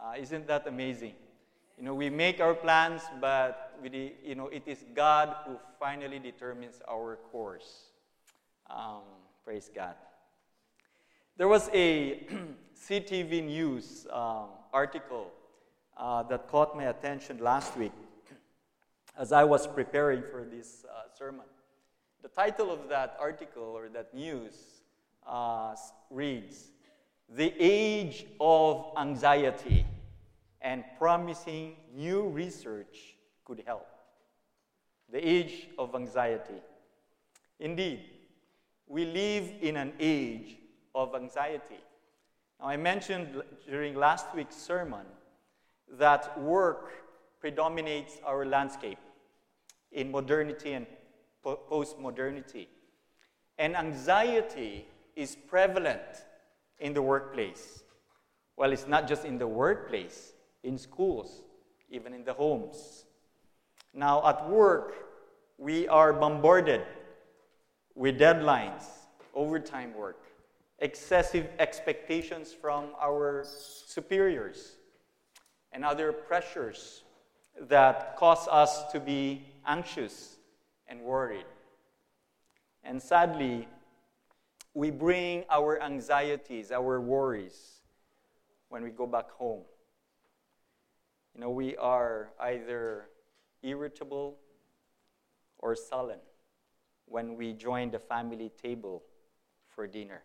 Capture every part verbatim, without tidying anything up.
Uh, isn't that amazing? You know, we make our plans, but we, de- you know, it is God who finally determines our course. Um, praise God. There was a C T V News um, article uh, that caught my attention last week as I was preparing for this uh, sermon. The title of that article or that news uh, reads, "The Age of Anxiety and Promising New Research Could Help." The age of anxiety. Indeed, we live in an age of anxiety. Now, I mentioned during last week's sermon that work predominates our landscape in modernity and po- post-modernity. And anxiety is prevalent in the workplace. Well, it's not just in the workplace, in schools, even in the homes. Now, at work, we are bombarded with deadlines, overtime work, excessive expectations from our superiors, and other pressures that cause us to be anxious and worried. And sadly, we bring our anxieties, our worries, when we go back home. You know, we are either irritable or sullen when we join the family table for dinner.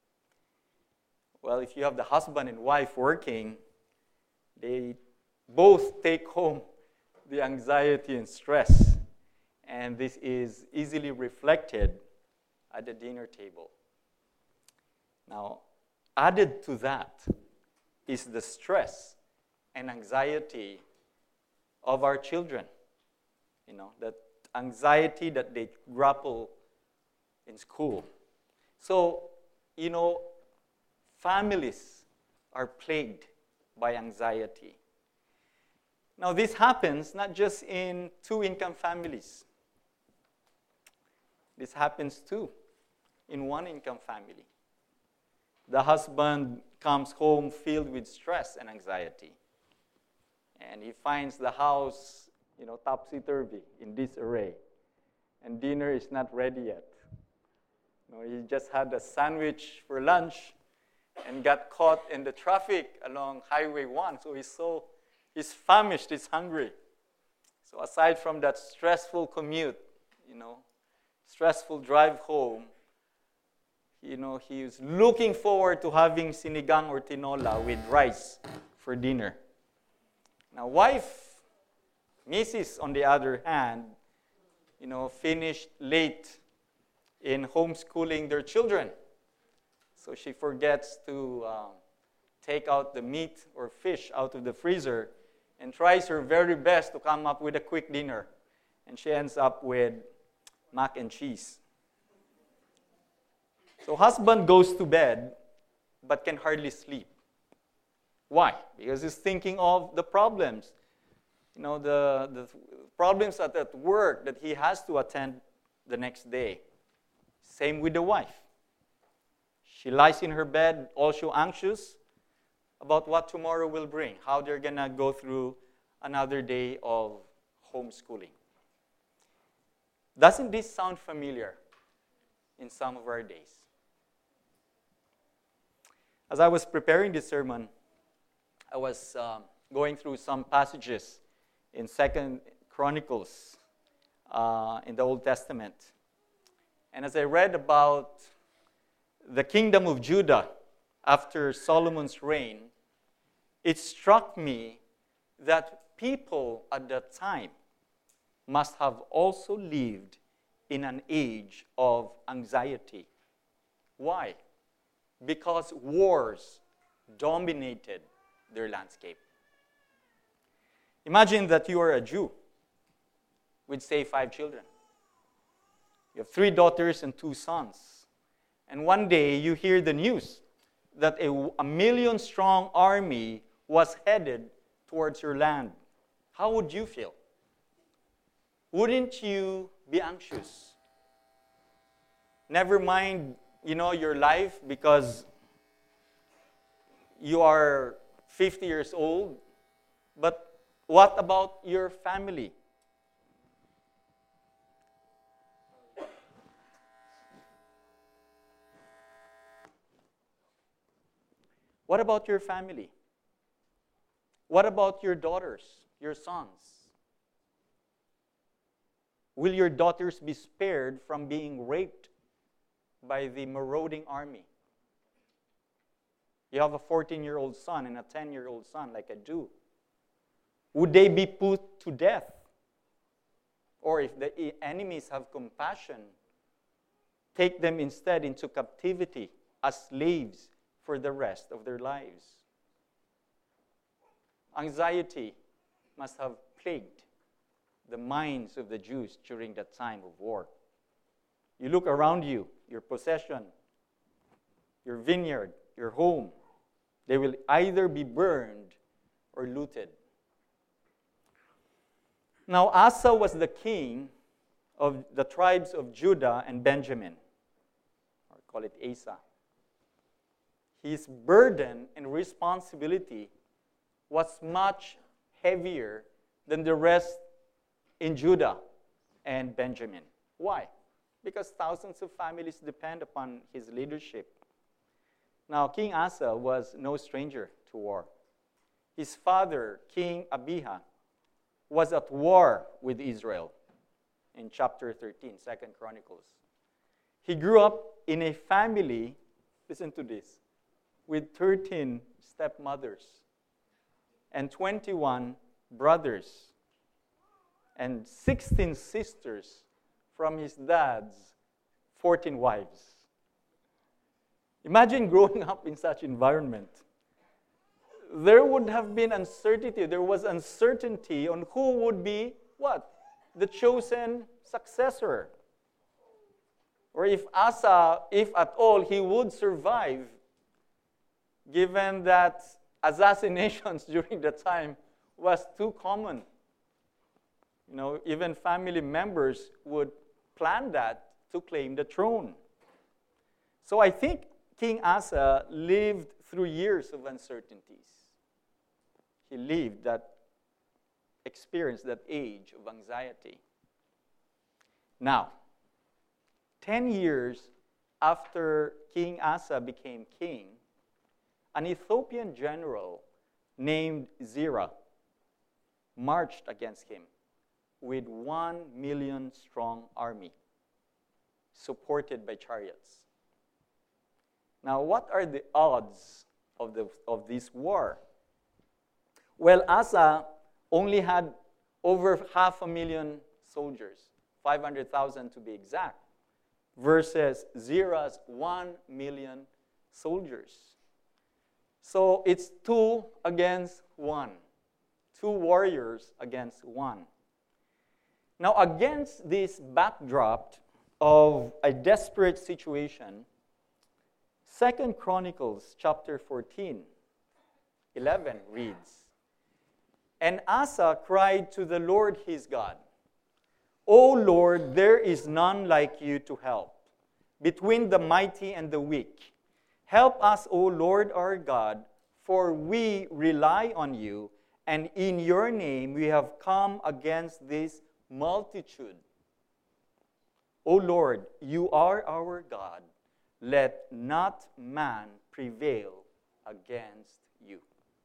Well, if you have the husband and wife working, they both take home the anxiety and stress, and this is easily reflected at the dinner table. Now, added to that is the stress and anxiety of our children. You know, that anxiety that they grapple in school. So, you know, families are plagued by anxiety. Now, this happens not just in two-income families. This happens too in one-income family. The husband comes home filled with stress and anxiety, and he finds the house, you know, topsy-turvy, in disarray, and dinner is not ready yet. You know, he just had a sandwich for lunch and got caught in the traffic along Highway one, so he's so he's famished, he's hungry. So aside from that stressful commute, you know, stressful drive home, you know, he is looking forward to having sinigang or tinola with rice for dinner. Now, wife, Missus on the other hand, you know, finished late in homeschooling their children. So she forgets to um, take out the meat or fish out of the freezer and tries her very best to come up with a quick dinner. And she ends up with mac and cheese. So husband goes to bed but can hardly sleep. Why? Because he's thinking of the problems. You know, the, the problems at, at work that he has to attend the next day. Same with the wife. She lies in her bed also anxious about what tomorrow will bring, how they're going to go through another day of homeschooling. Doesn't this sound familiar in some of our days? As I was preparing this sermon, I was um, going through some passages in Second Chronicles uh, in the Old Testament. And as I read about the kingdom of Judah after Solomon's reign, it struck me that people at that time must have also lived in an age of anxiety. Why? Because wars dominated their landscape. Imagine that you are a Jew with, say, five children. You have three daughters and two sons. And one day you hear the news that a, a million-strong army was headed towards your land. How would you feel? Wouldn't you be anxious? Never mind, you know, your life, because you are fifty years old. But what about your family? What about your family? What about your daughters, your sons? Will your daughters be spared from being raped by the marauding army? You have a fourteen-year-old son and a ten-year-old son like I do. Would they be put to death? Or if the enemies have compassion, take them instead into captivity as slaves for the rest of their lives. Anxiety must have plagued the minds of the Jews during that time of war. You look around you, your possession, your vineyard, your home, they will either be burned or looted. Now, Asa was the king of the tribes of Judah and Benjamin, or call it Asa. His burden and responsibility was much heavier than the rest in Judah and Benjamin. Why? Because thousands of families depend upon his leadership. Now, King Asa was no stranger to war. His father, King Abijah, was at war with Israel in chapter thirteen, Second Chronicles. He grew up in a family, listen to this, with thirteen stepmothers and twenty-one brothers and sixteen sisters from his dad's fourteen wives. Imagine growing up in such environment. There would have been uncertainty. There was uncertainty on who would be what? The chosen successor. Or if Asa, if at all, he would survive, given that assassinations during the time was too common. You know, even family members would plan that to claim the throne. So I think King Asa lived through years of uncertainties. He lived that, experienced that age of anxiety. Now, ten years after King Asa became king, an Ethiopian general named Zerah marched against him with one million strong army, supported by chariots. Now, what are the odds of, the, of this war? Well, Asa only had over half a million soldiers, five hundred thousand to be exact, versus Zerah's one million soldiers. So it's two against one, two warriors against one. Now, against this backdrop of a desperate situation, Second Chronicles chapter fourteen, eleven reads, "And Asa cried to the Lord his God, O Lord, there is none like you to help, between the mighty and the weak. Help us, O Lord our God, for we rely on you, and in your name we have come against this multitude. O Lord, you are our God. Let not man prevail against you."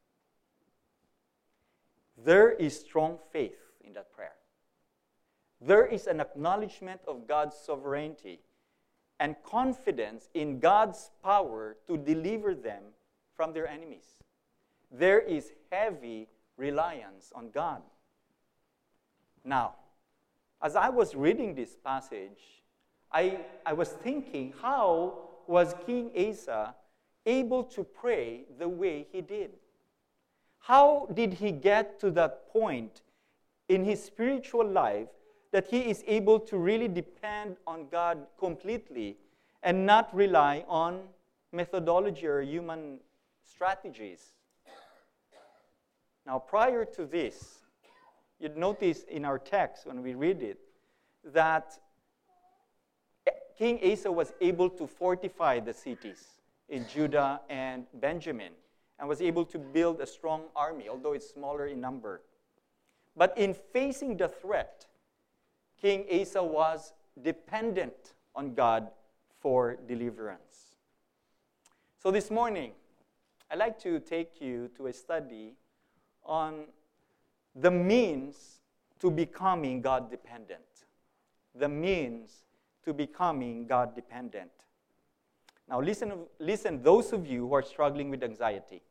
There is strong faith in that prayer. There is an acknowledgement of God's sovereignty and confidence in God's power to deliver them from their enemies. There is heavy reliance on God. Now, as I was reading this passage, I, I was thinking, how was King Asa able to pray the way he did? How did he get to that point in his spiritual life that he is able to really depend on God completely and not rely on methodology or human strategies? Now, prior to this, you'd notice in our text when we read it that King Asa was able to fortify the cities in Judah and Benjamin. and was able to build a strong army, although it's smaller in number. But in facing the threat, King Asa was dependent on God for deliverance. So this morning, I'd like to take you to a study on the means to becoming God-dependent. The means to becoming God-dependent. Now listen, listen, those of you who are struggling with anxiety.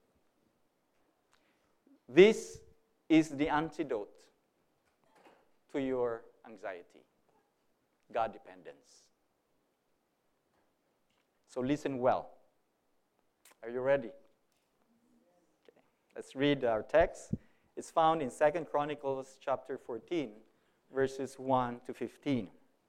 This is the antidote to your anxiety. God dependence. So listen well. Are you ready? Okay. Let's read our text. It's found in Second Chronicles chapter fourteen, verses one to fifteen.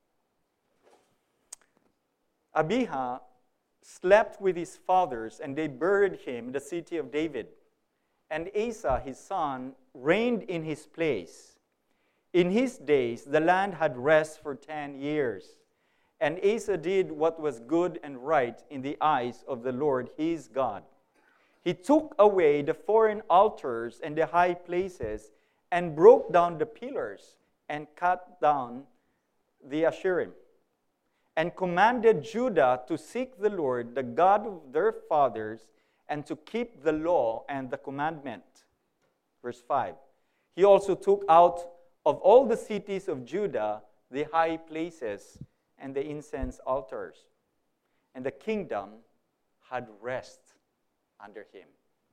Abijah slept with his fathers, and they buried him in the city of David. And Asa, his son, reigned in his place. In his days, the land had rest for ten years. And Asa did what was good and right in the eyes of the Lord his God. He took away the foreign altars and the high places, and broke down the pillars, and cut down the Asherim, and commanded Judah to seek the Lord, the God of their fathers, and to keep the law and the commandment. Verse five. He also took out of all the cities of Judah the high places and the incense altars. And the kingdom had rest under him.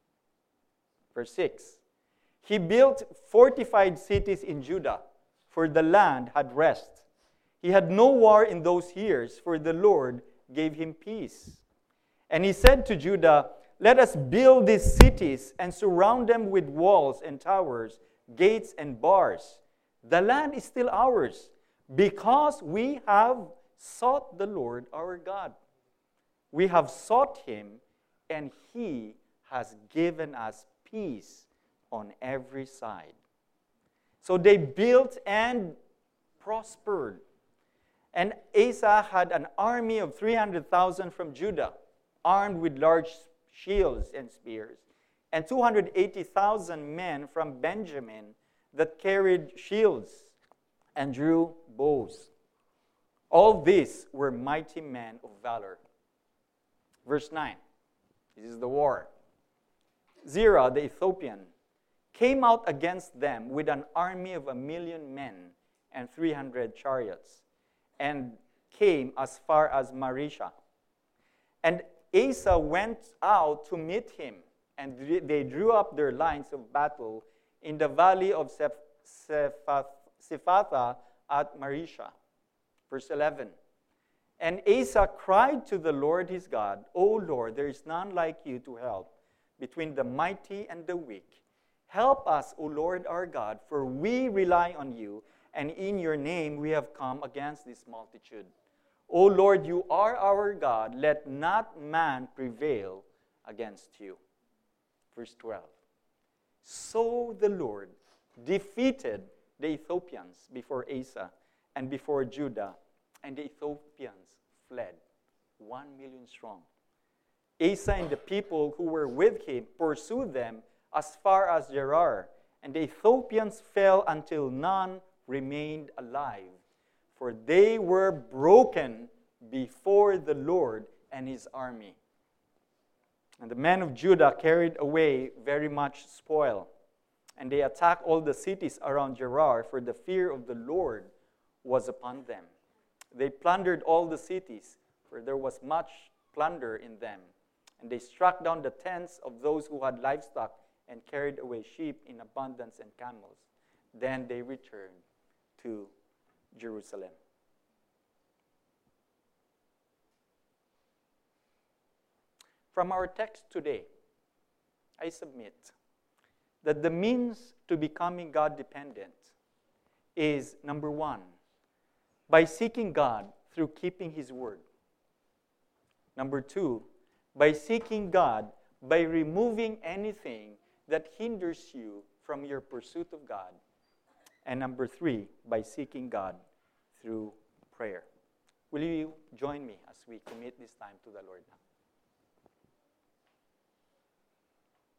Verse six. He built fortified cities in Judah, for the land had rest. He had no war in those years, for the Lord gave him peace. And he said to Judah, "Let us build these cities and surround them with walls and towers, gates and bars. The land is still ours, because we have sought the Lord our God. We have sought him, and he has given us peace on every side." So they built and prospered. And Asa had an army of three hundred thousand from Judah, armed with large shields and spears, and two hundred eighty thousand men from Benjamin that carried shields and drew bows. All these were mighty men of valor. Verse nine. This is the war. Zerah the Ethiopian came out against them with an army of a million men and three hundred chariots, and came as far as Marisha. And Asa went out to meet him, and they drew up their lines of battle in the valley of Sephatha at Marisha. Verse eleven. And Asa cried to the Lord his God, "O Lord, there is none like you to help between the mighty and the weak. Help us, O Lord our God, for we rely on you, and in your name we have come against this multitude. O Lord, you are our God. Let not man prevail against you." Verse twelve. So the Lord defeated the Ethiopians before Asa and before Judah, and the Ethiopians fled, one million strong. Asa and the people who were with him pursued them as far as Gerar, and the Ethiopians fell until none remained alive, for they were broken before the Lord and his army. And the men of Judah carried away very much spoil, and they attacked all the cities around Gerar, for the fear of the Lord was upon them. They plundered all the cities, for there was much plunder in them. And they struck down the tents of those who had livestock and carried away sheep in abundance and camels. Then they returned to Jerusalem. From our text today, I submit that the means to becoming God-dependent is, number one, by seeking God through keeping his word. Number two, by seeking God by removing anything that hinders you from your pursuit of God. And number three, by seeking God through prayer. Will you join me as we commit this time to the Lord now?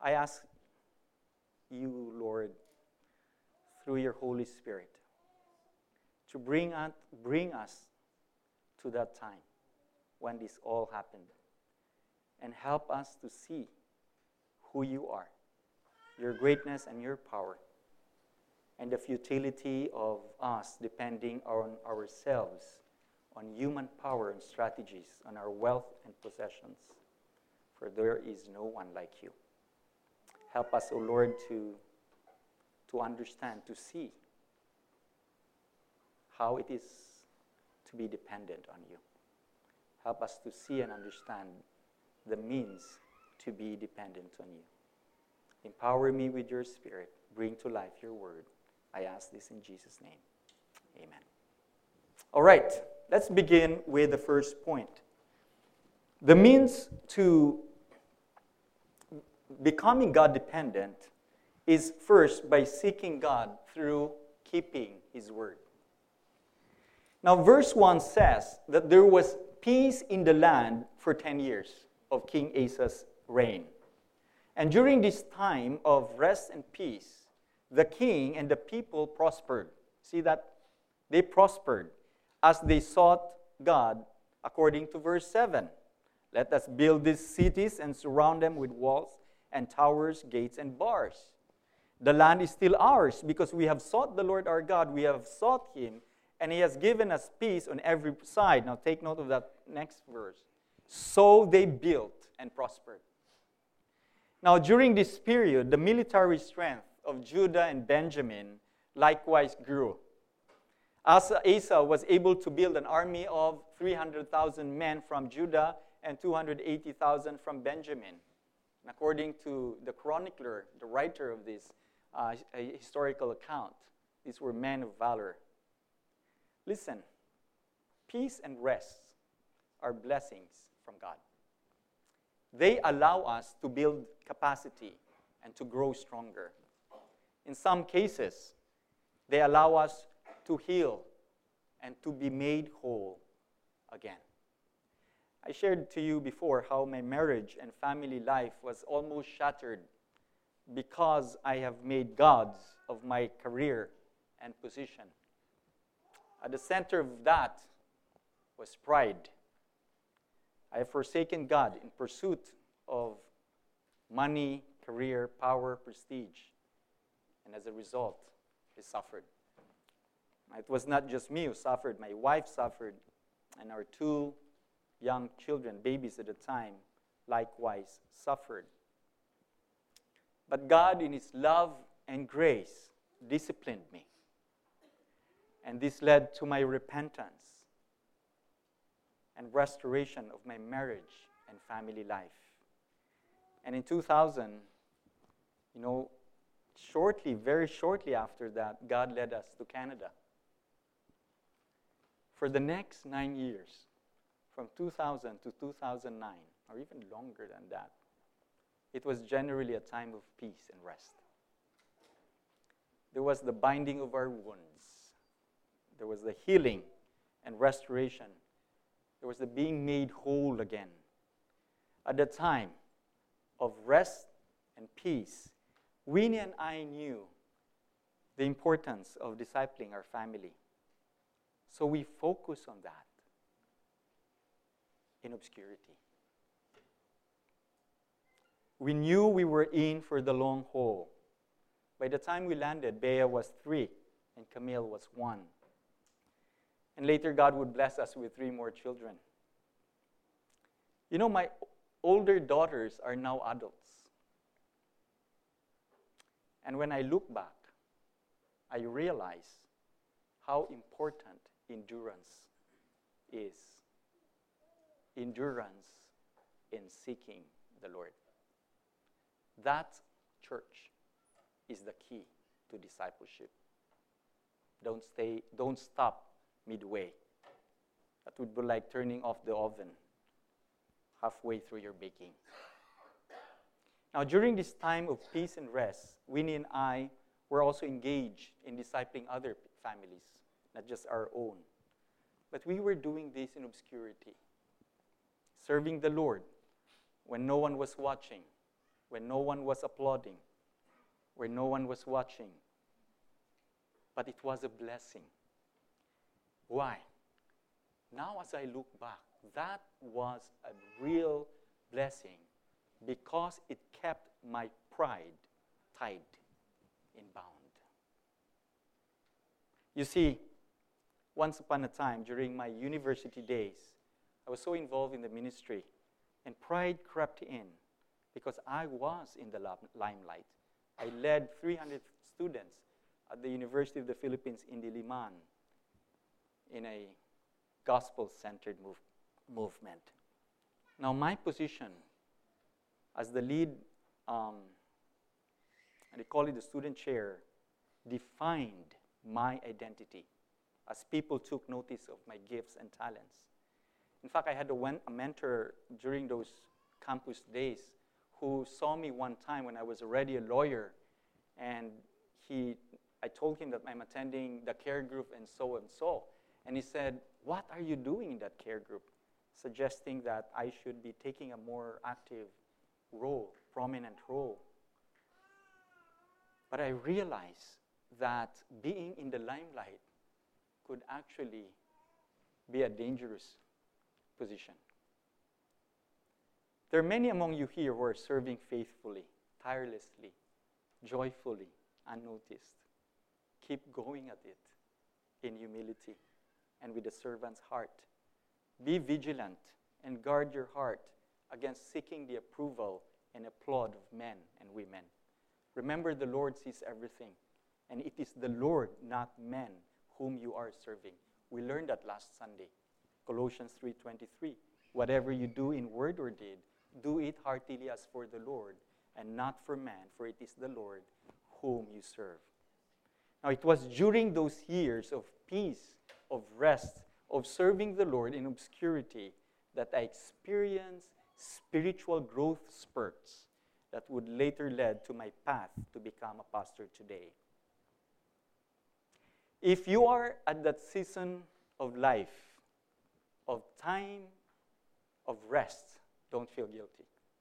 I ask you, Lord, through your Holy Spirit, to bring us, bring us to that time when this all happened, and help us to see who you are, your greatness and your power, and the futility of us depending on ourselves, on human power and strategies, on our wealth and possessions, for there is no one like you. Help us, O Lord, to, to understand, to see how it is to be dependent on you. Help us to see and understand the means to be dependent on you. Empower me with your Spirit. Bring to life your word. I ask this in Jesus' name. Amen. All right, let's begin with the first point. The means to becoming God-dependent is first by seeking God through keeping His word. Now, verse one says that there was peace in the land for ten years of King Asa's reign. And during this time of rest and peace, the king and the people prospered. See that? They prospered as they sought God, according to verse seven. Let us build these cities and surround them with walls and towers, gates, and bars. The land is still ours because we have sought the Lord our God. We have sought Him, and He has given us peace on every side. Now take note of that next verse. So they built and prospered. Now during this period, the military strength of Judah and Benjamin likewise grew. Asa, Asa was able to build an army of three hundred thousand men from Judah and two hundred eighty thousand from Benjamin. And according to the chronicler, the writer of this uh, historical account, these were men of valor. Listen, peace and rest are blessings from God. They allow us to build capacity and to grow stronger. In some cases, they allow us to heal and to be made whole again. I shared to you before how my marriage and family life was almost shattered because I have made gods of my career and position. At the center of that was pride. I have forsaken God in pursuit of money, career, power, prestige. And as a result, I suffered. It was not just me who suffered. My wife suffered, and our two young children, babies at the time, likewise suffered. But God, in His love and grace, disciplined me. And this led to my repentance and restoration of my marriage and family life. And in two thousand, you know, shortly, very shortly after that, God led us to Canada. For the next nine years, from two thousand to two thousand nine, or even longer than that, it was generally a time of peace and rest. There was the binding of our wounds. There was the healing and restoration. There was the being made whole again. At the time of rest and peace, Winnie and I knew the importance of discipling our family. So we focused on that in obscurity. We knew we were in for the long haul. By the time we landed, Bea was three and Camille was one. And later, God would bless us with three more children. You know, my older daughters are now adults. And when I look back, I realize how important endurance is. Endurance in seeking the Lord. That, church, is the key to discipleship. Don't stay, don't stop midway. That would be like turning off the oven halfway through your baking. Now, during this time of peace and rest, Winnie and I were also engaged in discipling other families, not just our own. But we were doing this in obscurity, serving the Lord when no one was watching, when no one was applauding, where no one was watching. But it was a blessing. Why? Now as I look back, that was a real blessing because it kept my pride tied in bound. You see, once upon a time during my university days, I was so involved in the ministry, and pride crept in because I was in the limelight. I led three hundred students at the University of the Philippines in Diliman in a gospel-centered move, movement. Now, my position as the lead, um, and they call it the student chair, defined my identity as people took notice of my gifts and talents. In fact, I had a, one, a mentor during those campus days who saw me one time when I was already a lawyer, and he, I told him that I'm attending the care group and so and so. And he said, "What are you doing in that care group?" Suggesting that I should be taking a more active role, prominent role. But I realized that being in the limelight could actually be a dangerous position. There are many among you here who are serving faithfully, tirelessly, joyfully, unnoticed. Keep going at it in humility and with a servant's heart. Be vigilant and guard your heart against seeking the approval and applaud of men and women. Remember, the Lord sees everything, and it is the Lord, not men, whom you are serving. We learned that last Sunday, Colossians three twenty-three. Whatever you do in word or deed, do it heartily as for the Lord, and not for man, for it is the Lord whom you serve. Now, it was during those years of peace, of rest, of serving the Lord in obscurity that I experienced spiritual growth spurts that would later lead to my path to become a pastor today. If you are at that season of life, of time, of rest, don't feel guilty.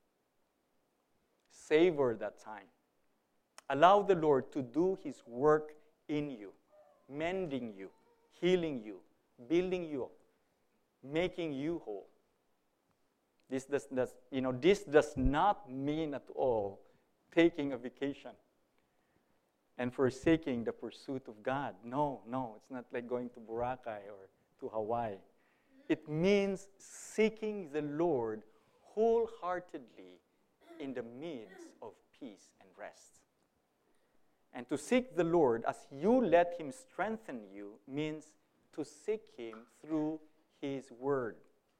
Savor that time. Allow the Lord to do His work in you, mending you, healing you, building you up, making you whole. This does, does, you know, this does not mean at all taking a vacation and forsaking the pursuit of God. No, no, it's not like going to Boracay or to Hawaii. It means seeking the Lord wholeheartedly in the midst of peace and rest. And to seek the Lord as you let Him strengthen you means to seek Him through His Word.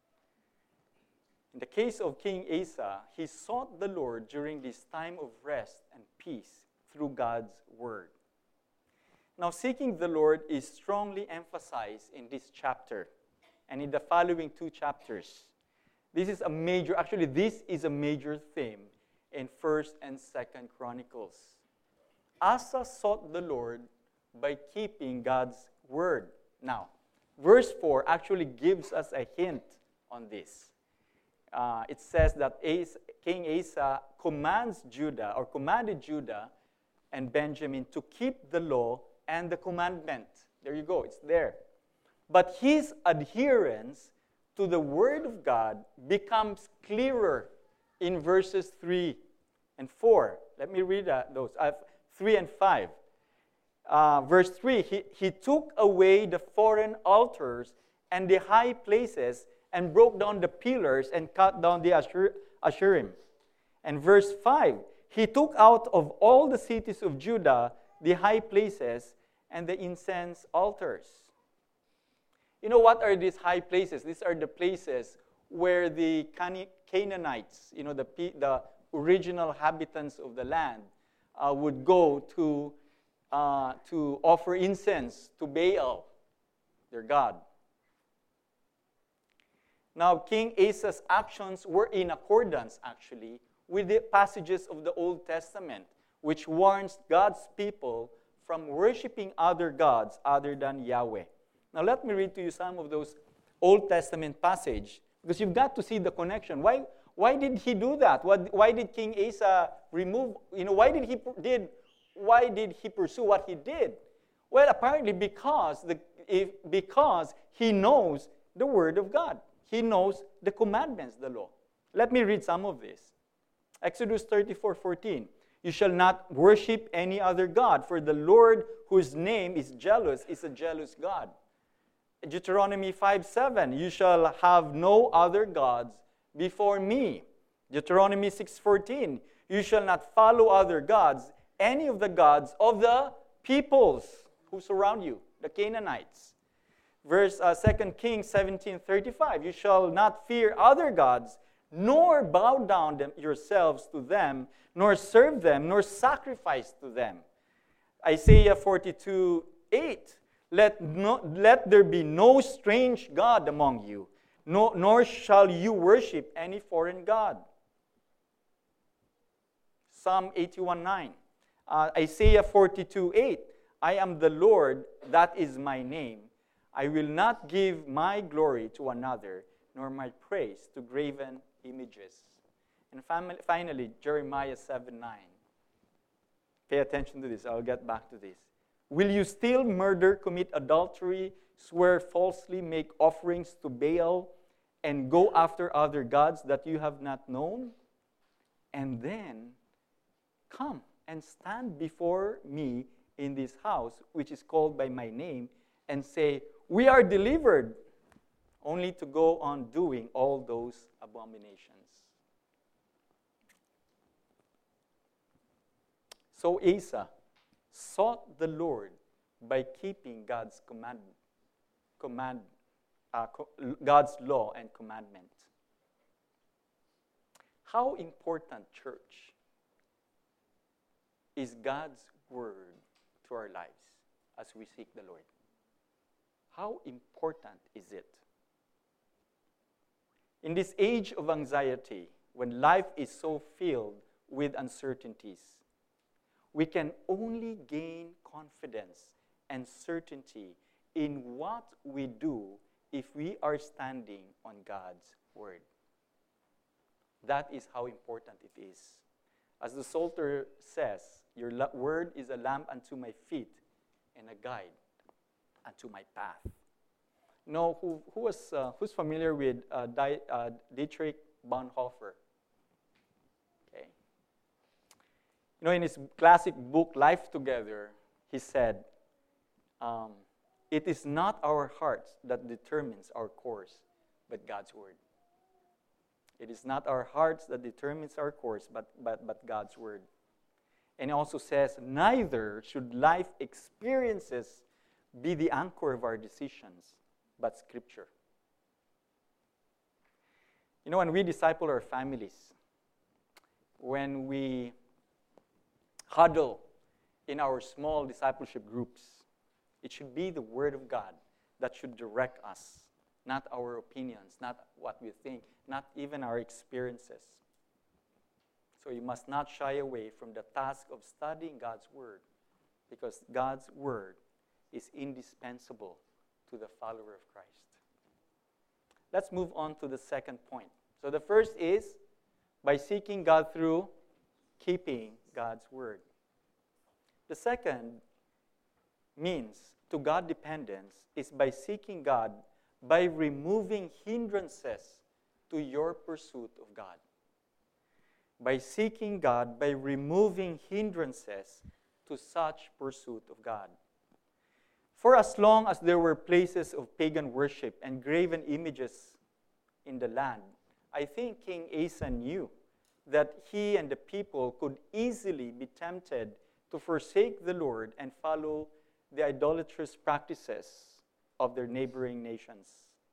In the case of King Asa, he sought the Lord during this time of rest and peace through God's Word. Now, seeking the Lord is strongly emphasized in this chapter and in the following two chapters. This is a major, actually this is a major theme in First and Second Chronicles. Asa sought the Lord by keeping God's Word. Now, verse four actually gives us a hint on this. Uh, it says that Asa, King Asa commands Judah, or commanded Judah and Benjamin to keep the law and the commandment. There you go, it's there. But his adherence to the Word of God becomes clearer in verses three and four. Let me read uh, those, uh, three and five. Uh, verse three, he, he took away the foreign altars and the high places and broke down the pillars and cut down the Ashur, Asherim. And verse five, he took out of all the cities of Judah the high places and the incense altars. You know what are these high places? These are the places where the Canaanites, you know, the, the original inhabitants of the land, uh, would go to, uh, to offer incense to Baal, their god. Now, King Asa's actions were in accordance, actually, with the passages of the Old Testament, which warns God's people from worshiping other gods other than Yahweh. Now, let me read to you some of those Old Testament passages, because you've got to see the connection. Why, Why did he do that? What, why did King Asa remove, you know, why did he did why did he pursue what he did? Well, apparently because the if, because he knows the word of God. He knows the commandments, the law. Let me read some of this. Exodus thirty-four fourteen. You shall not worship any other God, for the Lord whose name is jealous is a jealous God. Deuteronomy five seven. You shall have no other gods before me. Deuteronomy six fourteen. You shall not follow other gods, any of the gods of the peoples who surround you, the Canaanites. Verse uh, Second Kings seventeen thirty-five. You shall not fear other gods, nor bow down them yourselves to them, nor serve them, nor sacrifice to them. Isaiah forty-two eight. Let, no, let there be no strange god among you, no, nor shall you worship any foreign god. Psalm eighty-one nine. Uh, Isaiah forty-two eight. I am the Lord, that is my name. I will not give my glory to another, nor my praise to graven images. And fam- finally, Jeremiah seven nine. Pay attention to this. I'll get back to this. Will you steal, murder, commit adultery, swear falsely, make offerings to Baal, and go after other gods that you have not known? And then come and stand before me in this house, which is called by my name, and say, we are delivered, only to go on doing all those abominations. So Asa sought the Lord by keeping God's command, command, uh, co- God's law and commandment. How important, church, is God's word to our lives as we seek the Lord? How important is it? In this age of anxiety, when life is so filled with uncertainties, we can only gain confidence and certainty in what we do if we are standing on God's word. That is how important it is. As the Psalter says, your word is a lamp unto my feet and a guide unto my path. You know, who, who was, uh, who's familiar with uh, Di, uh, Dietrich Bonhoeffer? Okay. You know, in his classic book, Life Together, he said, um, it is not our hearts that determines our course, but God's word. It is not our hearts that determines our course, but, but, but God's word. And he also says, neither should life experiences be the anchor of our decisions, but Scripture. You know, when we disciple our families, when we huddle in our small discipleship groups, it should be the Word of God that should direct us, not our opinions, not what we think, not even our experiences. So you must not shy away from the task of studying God's Word, because God's Word is indispensable to the follower of Christ. Let's move on to the second point. So the first is by seeking God through keeping God's Word. The second means to God dependence is by seeking God by removing hindrances to your pursuit of God. By seeking God by removing hindrances to such pursuit of God. For as long as there were places of pagan worship and graven images in the land, I think King Asa knew that he and the people could easily be tempted to forsake the Lord and follow the idolatrous practices of their neighboring nations.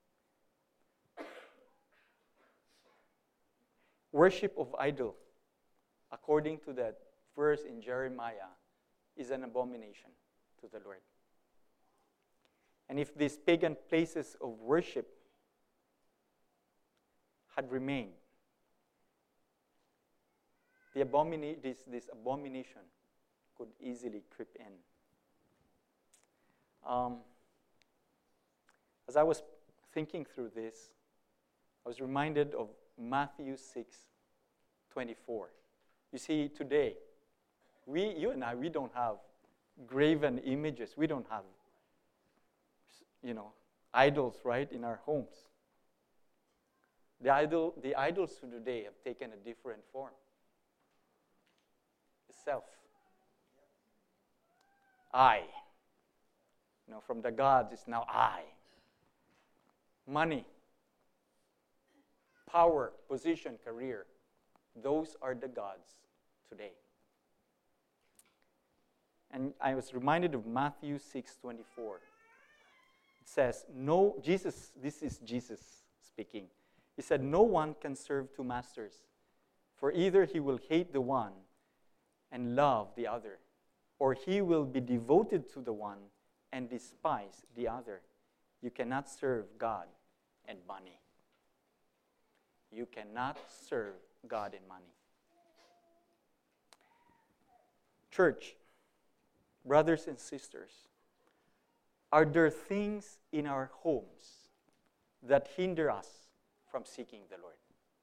Worship of idol, according to that verse in Jeremiah, is an abomination to the Lord. And if these pagan places of worship had remained, the abomina- this, this abomination could easily creep in. Um, as I was thinking through this, I was reminded of Matthew six twenty-four. You see, today, we, you and I, we don't have graven images. We don't have, you know, idols, right, in our homes. The idol, the idols of today have taken a different form. Self. I. You know, from the gods, it's now I. Money, power, position, career. Those are the gods today. And I was reminded of Matthew six twenty-four. It says, no, Jesus, this is Jesus speaking. He said, no one can serve two masters, for either he will hate the one and love the other, or he will be devoted to the one and despise the other. You cannot serve God and money. You cannot serve God and money. Church, brothers and sisters, are there things in our homes that hinder us from seeking the Lord?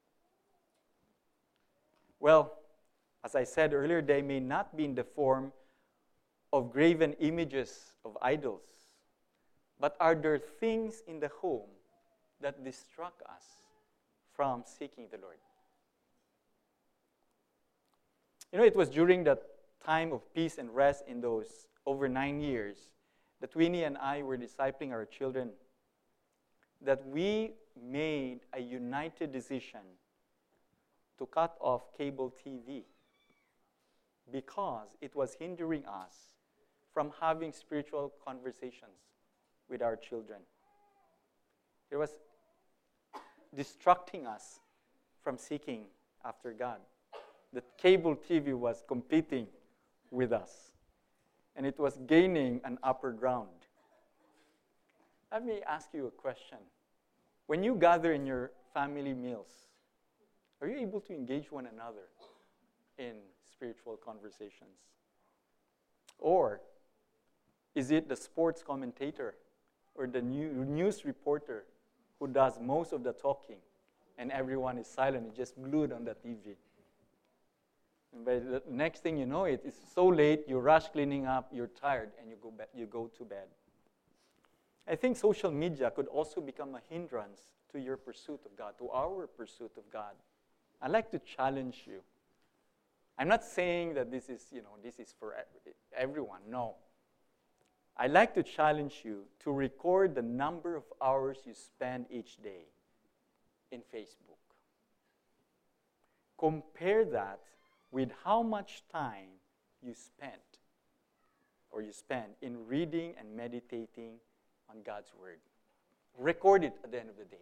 Well, as I said earlier, they may not be in the form of graven images of idols, but are there things in the home that distract us from seeking the Lord? You know, it was during that time of peace and rest in those over nine years that Winnie and I were discipling our children, that we made a united decision to cut off cable T V because it was hindering us from having spiritual conversations with our children. It was distracting us from seeking after God. The cable T V was competing with us, and it was gaining an upper ground. Let me ask you a question. When you gather in your family meals, are you able to engage one another in spiritual conversations? Or is it the sports commentator or the new news reporter who does most of the talking and everyone is silent and just glued on the T V? And by the next thing you know, it is so late, you rush cleaning up, you're tired, and you go ba- you go to bed. I think social media could also become a hindrance to your pursuit of God, to our pursuit of God. I'd like to challenge you. I'm not saying that this is, you know, this is for everyone. No. I'd like to challenge you to record the number of hours you spend each day in Facebook. Compare that with how much time you spent or you spend in reading and meditating on God's Word. Record it at the end of the day.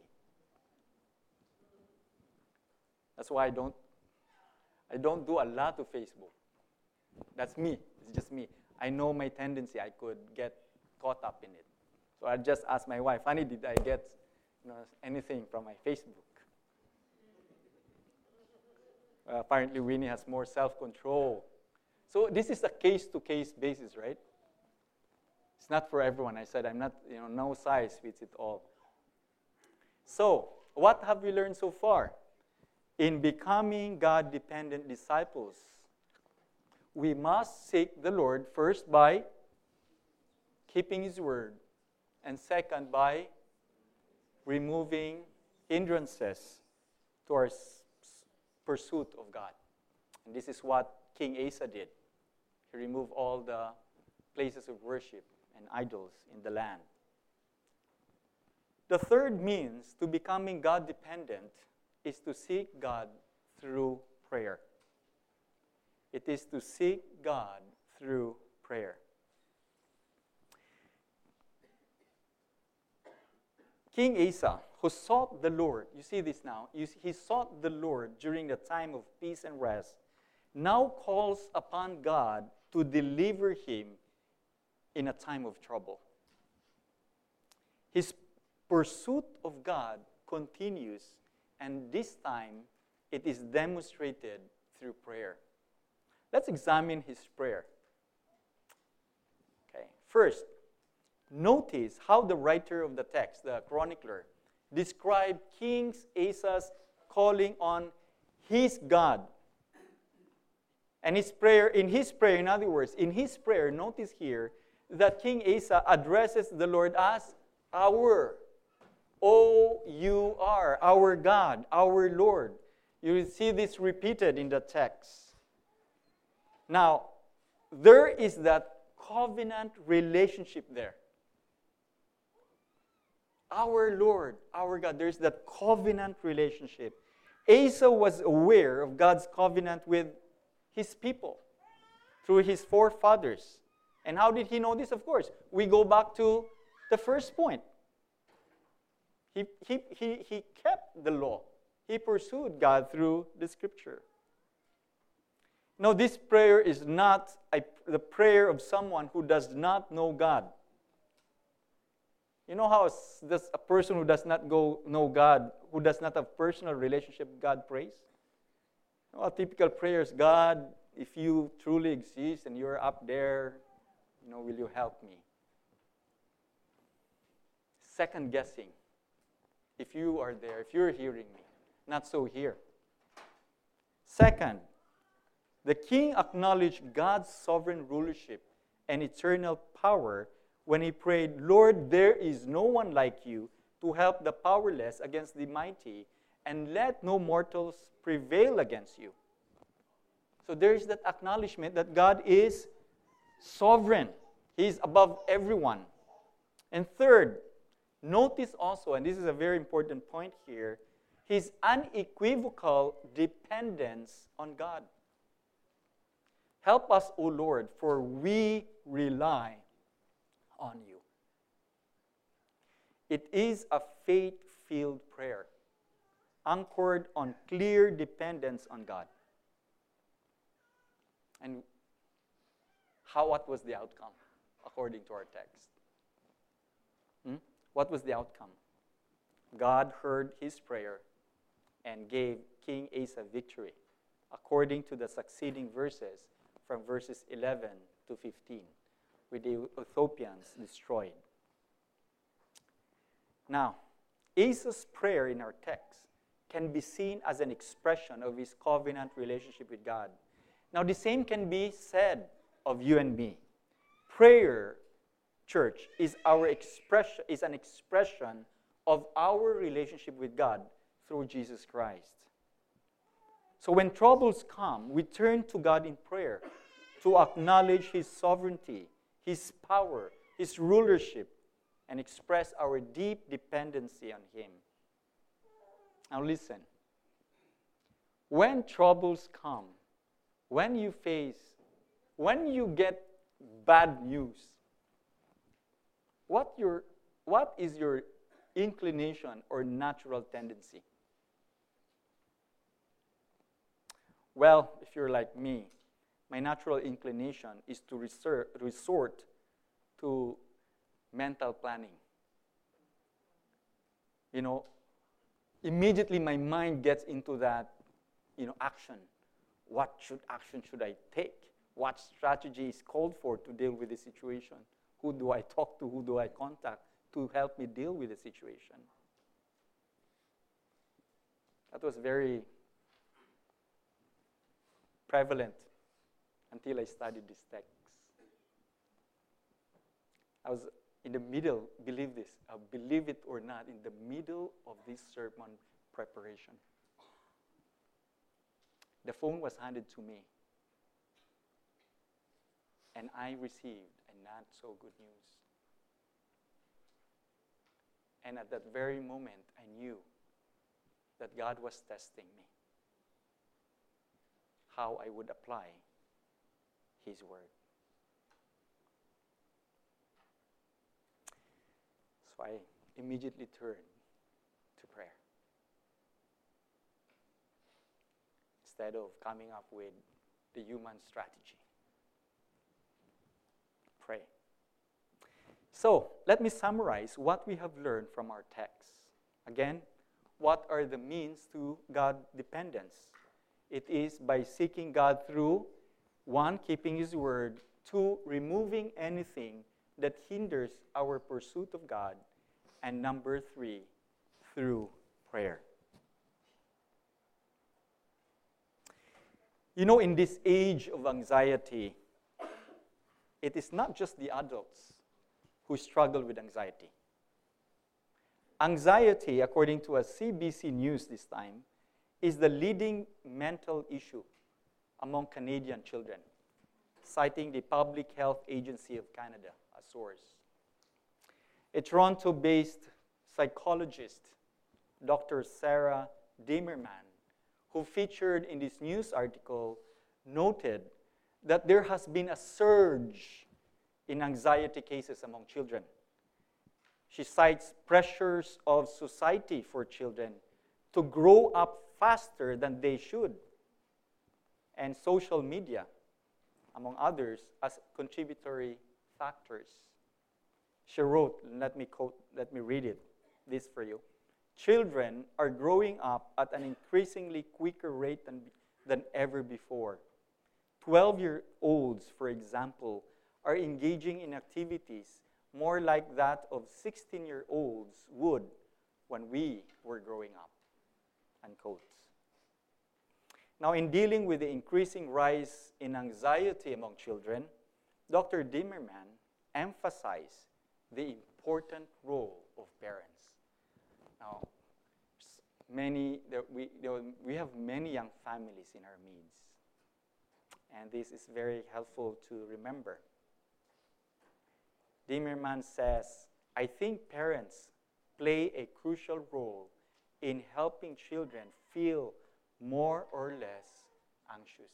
That's why I don't I don't do a lot of Facebook. That's me. It's just me. I know my tendency. I could get caught up in it. So I just ask my wife, honey, did I get, you know, anything from my Facebook? Uh, apparently, Winnie has more self-control. So this is a case-to-case basis, right? It's not for everyone. I said I'm not, you know, no size fits it all. So what have we learned so far? In becoming God-dependent disciples, we must seek the Lord first by keeping His Word, and second by removing hindrances to our s- pursuit of God. And this is what King Asa did. He removed all the places of worship and idols in the land. The third means to becoming God-dependent is to seek God through prayer. It is to seek God through prayer. King Asa, who sought the Lord, you see this now, he sought the Lord during the time of peace and rest, now calls upon God to deliver him in a time of trouble. His pursuit of God continues, and this time it is demonstrated through prayer. Let's examine his prayer. Okay. First, notice how the writer of the text, the chronicler, described King Asa's calling on his God. And his prayer, in his prayer, in other words, in his prayer, notice here that King Asa addresses the Lord as our, O you are, our God, our Lord. You will see this repeated in the text. Now, there is that covenant relationship there. Our Lord, our God, there's that covenant relationship. Asa was aware of God's covenant with his people through his forefathers. And how did he know this? Of course, we go back to the first point. He, he, he, he kept the law. He pursued God through the scripture. Now, this prayer is not a, the prayer of someone who does not know God. You know how does a person who does not go know God, who does not have personal relationship with God, prays? You know, a typical prayer is, God, if you truly exist and you're up there, you know, will you help me? Second guessing. If you are there, if you're hearing me. Not so here. Second, the king acknowledged God's sovereign rulership and eternal power when he prayed, Lord, there is no one like you to help the powerless against the mighty, and let no mortals prevail against you. So there is that acknowledgement that God is sovereign. He is above everyone. And third, notice also, and this is a very important point here, his unequivocal dependence on God. Help us, O Lord, for we rely on you. It is a faith-filled prayer, anchored on clear dependence on God. And how, what was the outcome, according to our text? Hmm? What was the outcome? God heard his prayer and gave King Asa victory, according to the succeeding verses from verses eleven to fifteen, with the Ethiopians destroyed. Now, Asa's prayer in our text can be seen as an expression of his covenant relationship with God. Now, the same can be said of you and me. Prayer, church, is our expression, is an expression of our relationship with God through Jesus Christ. So when troubles come, we turn to God in prayer to acknowledge his sovereignty, his power, his rulership, and express our deep dependency on him. Now listen. When troubles come, when you face, when you get bad news, what your what is your inclination or natural tendency? Well, if you're like me, my natural inclination is to resort, resort to mental planning. You know, immediately my mind gets into that, you know, action. What should action should I take? What strategy is called for to deal with the situation? Who do I talk to? Who do I contact to help me deal with the situation? That was very prevalent until I studied this text. I was in the middle, believe this, uh, believe it or not, in the middle of this sermon preparation. The phone was handed to me, and I received a not so good news. And at that very moment, I knew that God was testing me, how I would apply his word. So I immediately turned to prayer. Instead of coming up with the human strategy. Pray. So, let me summarize what we have learned from our text. Again, what are the means to God dependence? It is by seeking God through, one, keeping his word, two, removing anything that hinders our pursuit of God, and number three, through prayer. You know, in this age of anxiety, it is not just the adults who struggle with anxiety. Anxiety, according to a C B C News this time, is the leading mental issue among Canadian children, citing the Public Health Agency of Canada, a source. A Toronto-based psychologist, Doctor Sarah Dimmerman, who featured in this news article, noted that there has been a surge in anxiety cases among children. She cites pressures of society for children to grow up faster than they should, and social media, among others, as contributory factors. She wrote, let me quote, let me read it, this for you. Children are growing up at an increasingly quicker rate than, than ever before. twelve-year-olds, for example, are engaging in activities more like that of sixteen-year-olds would when we were growing up, unquote. Now, in dealing with the increasing rise in anxiety among children, Doctor Dimmerman emphasized the important role of parents. Now, many there, we, there, we have many young families in our midst, and this is very helpful to remember. Dimmerman says, I think parents play a crucial role in helping children feel more or less anxious.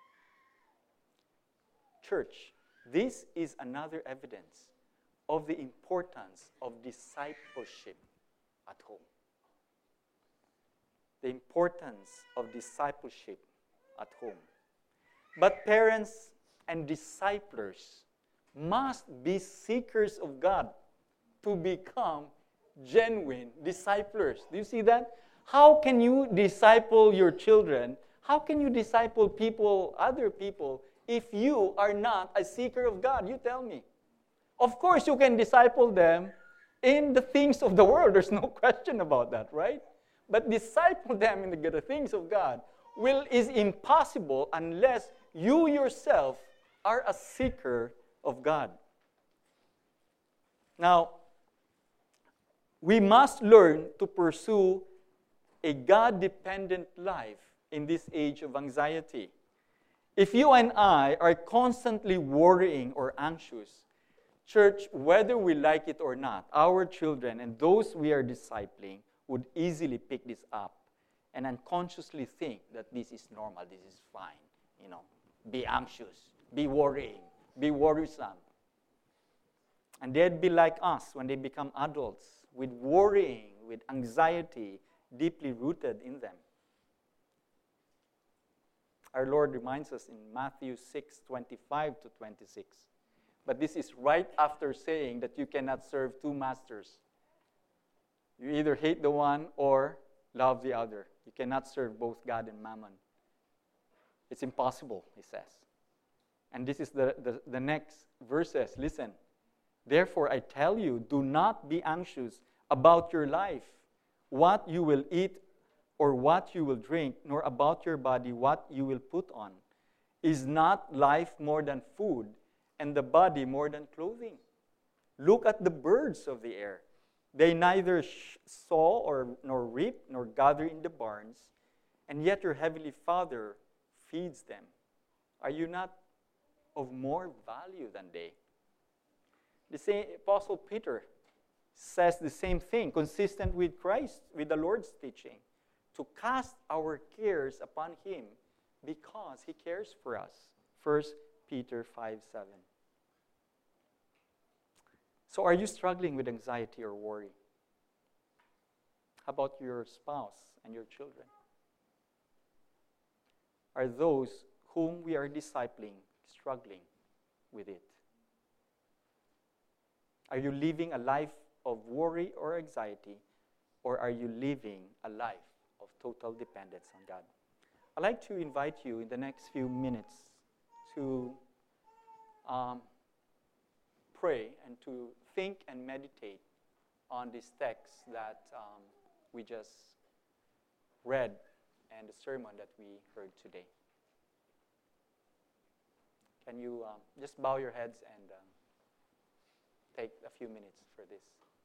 Church, this is another evidence of the importance of discipleship at home. The importance of discipleship at home. But parents and disciplers must be seekers of God to become genuine disciplers. Do you see that? How can you disciple your children? How can you disciple people, other people, if you are not a seeker of God? You tell me. Of course, you can disciple them in the things of the world. There's no question about that, right? But disciple them in the, the things of God will is impossible unless you yourself are a seeker of God. Now, we must learn to pursue a God-dependent life in this age of anxiety. If you and I are constantly worrying or anxious, church, whether we like it or not, our children and those we are discipling would easily pick this up and unconsciously think that this is normal, this is fine. You know, be anxious, be worrying, be worrisome. And they'd be like us when they become adults, with worrying, with anxiety deeply rooted in them. Our Lord reminds us in Matthew six, twenty-five to twenty-six. But this is right after saying that you cannot serve two masters. You either hate the one or love the other. You cannot serve both God and mammon. It's impossible, he says. And this is the, the, the next verses. Listen. Therefore, I tell you, do not be anxious about your life, what you will eat or what you will drink, nor about your body, what you will put on. Is not life more than food, and the body more than clothing? Look at the birds of the air. They neither sow or nor reap nor gather in the barns, and yet your heavenly Father feeds them. Are you not of more value than they? The same Apostle Peter says the same thing, consistent with Christ, with the Lord's teaching, to cast our cares upon him because he cares for us. First Peter five seven. So are you struggling with anxiety or worry? How about your spouse and your children? Are those whom we are discipling struggling with it? Are you living a life of worry or anxiety, or are you living a life of total dependence on God? I'd like to invite you in the next few minutes to um, pray and to think and meditate on this text that um, we just read and the sermon that we heard today. Can you um, just bow your heads and um, take a few minutes for this?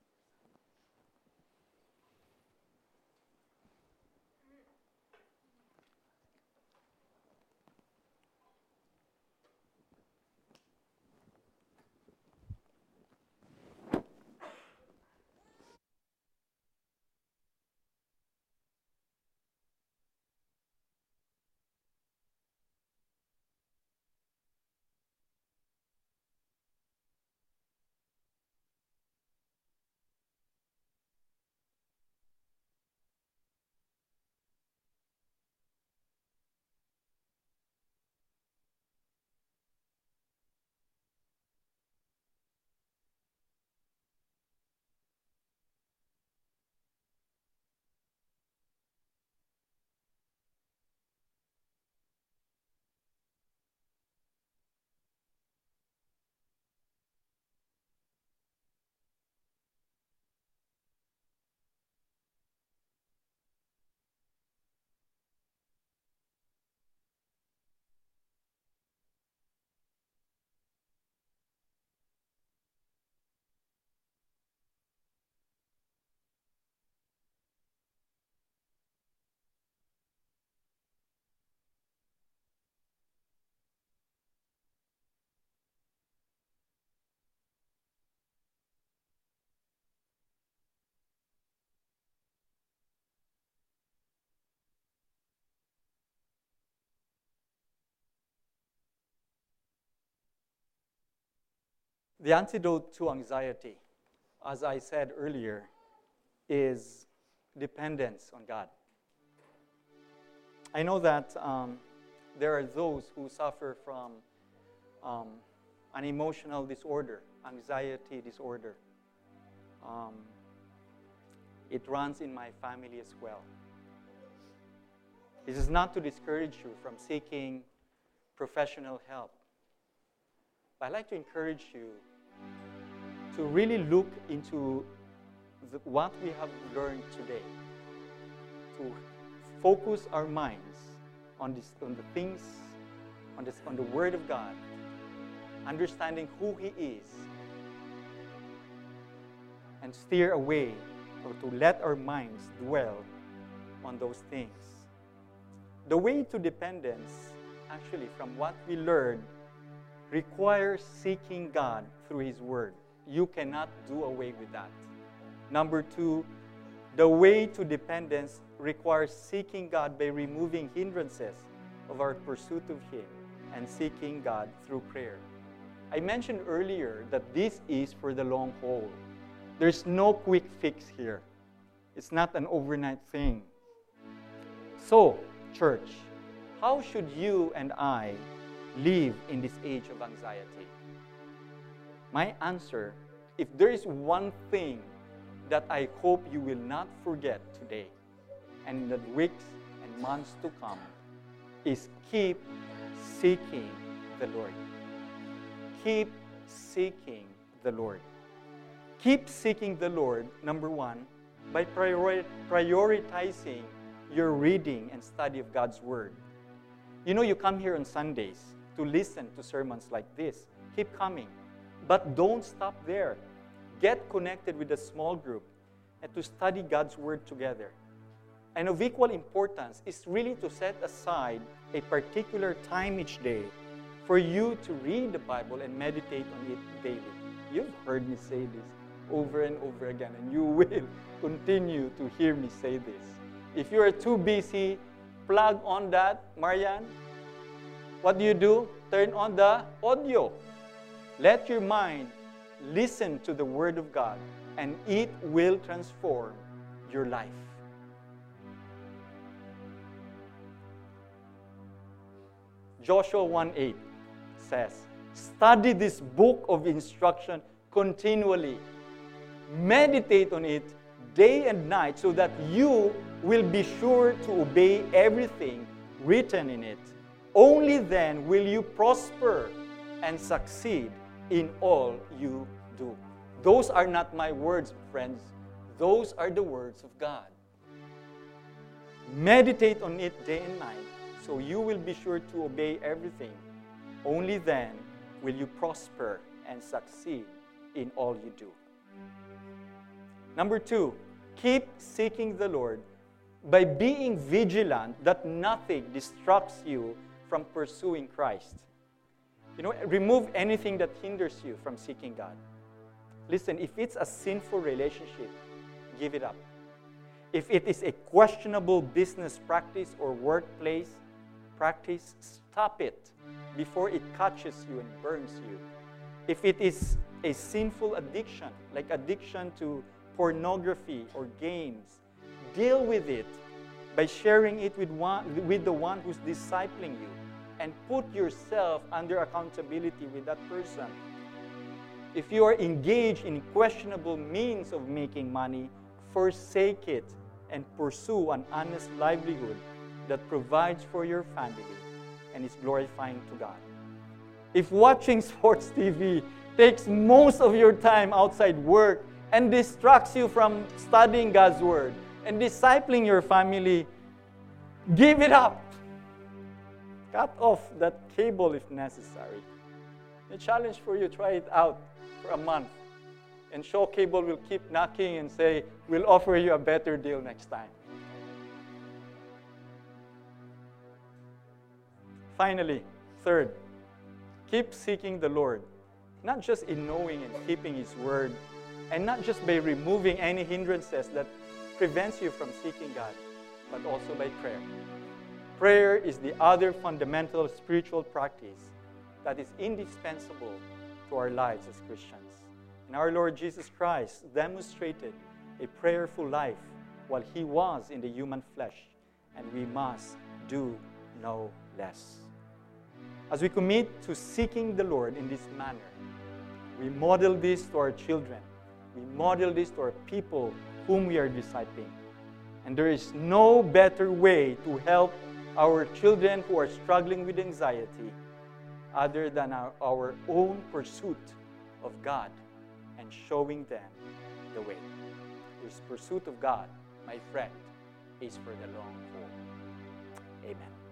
The antidote to anxiety, as I said earlier, is dependence on God. I know that um, there are those who suffer from um, an emotional disorder, anxiety disorder. Um, it runs in my family as well. This is not to discourage you from seeking professional help. But I'd like to encourage you to really look into the, what we have learned today, to focus our minds on, this, on the things, on, this, on the Word of God, understanding who He is, and steer away, or to let our minds dwell on those things. The way to dependence, actually, from what we learned, requires seeking God through His Word. You cannot do away with that. Number two, the way to dependence requires seeking God by removing hindrances of our pursuit of Him and seeking God through prayer. I mentioned earlier that this is for the long haul. There's no quick fix here. It's not an overnight thing. So, church, how should you and I live in this age of anxiety? My answer, if there is one thing that I hope you will not forget today and in the weeks and months to come, is keep seeking the Lord. Keep seeking the Lord. Keep seeking the Lord, number one, by priori- prioritizing your reading and study of God's Word. You know, you come here on Sundays to listen to sermons like this. Keep coming. But don't stop there. Get connected with a small group and to study God's Word together. And of equal importance is really to set aside a particular time each day for you to read the Bible and meditate on it daily. You've heard me say this over and over again, and you will continue to hear me say this. If you are too busy, plug on that, Marian. What do you do? Turn on the audio. Let your mind listen to the Word of God, and it will transform your life. Joshua one eight says, study this book of instruction continually. Meditate on it day and night so that you will be sure to obey everything written in it. Only then will you prosper and succeed in all you do. Those are not my words, friends. Those are the words of God. Meditate on it day and night so you will be sure to obey everything Only then will you prosper and succeed in all you do. Number two, keep seeking the Lord by being vigilant that nothing distracts you from pursuing Christ. You know, remove anything that hinders you from seeking God. Listen, if it's a sinful relationship, give it up. If it is a questionable business practice or workplace practice, stop it before it catches you and burns you. If it is a sinful addiction, like addiction to pornography or games, deal with it by sharing it with one, with the one who's discipling you, and put yourself under accountability with that person. If you are engaged in questionable means of making money, forsake it and pursue an honest livelihood that provides for your family and is glorifying to God. If watching sports T V takes most of your time outside work and distracts you from studying God's Word and discipling your family, give it up. Cut off that cable if necessary. The challenge for you, try it out for a month. And Shaw Cable will keep knocking and say, we'll offer you a better deal next time. Finally, third, keep seeking the Lord, not just in knowing and keeping His Word, and not just by removing any hindrances that prevents you from seeking God, but also by prayer. Prayer is the other fundamental spiritual practice that is indispensable to our lives as Christians. And our Lord Jesus Christ demonstrated a prayerful life while He was in the human flesh, and we must do no less. As we commit to seeking the Lord in this manner, we model this to our children. We model this to our people whom we are discipling. And there is no better way to help our children who are struggling with anxiety other than our, our own pursuit of God and showing them the way. This pursuit of God, my friend, is for the long haul. Amen.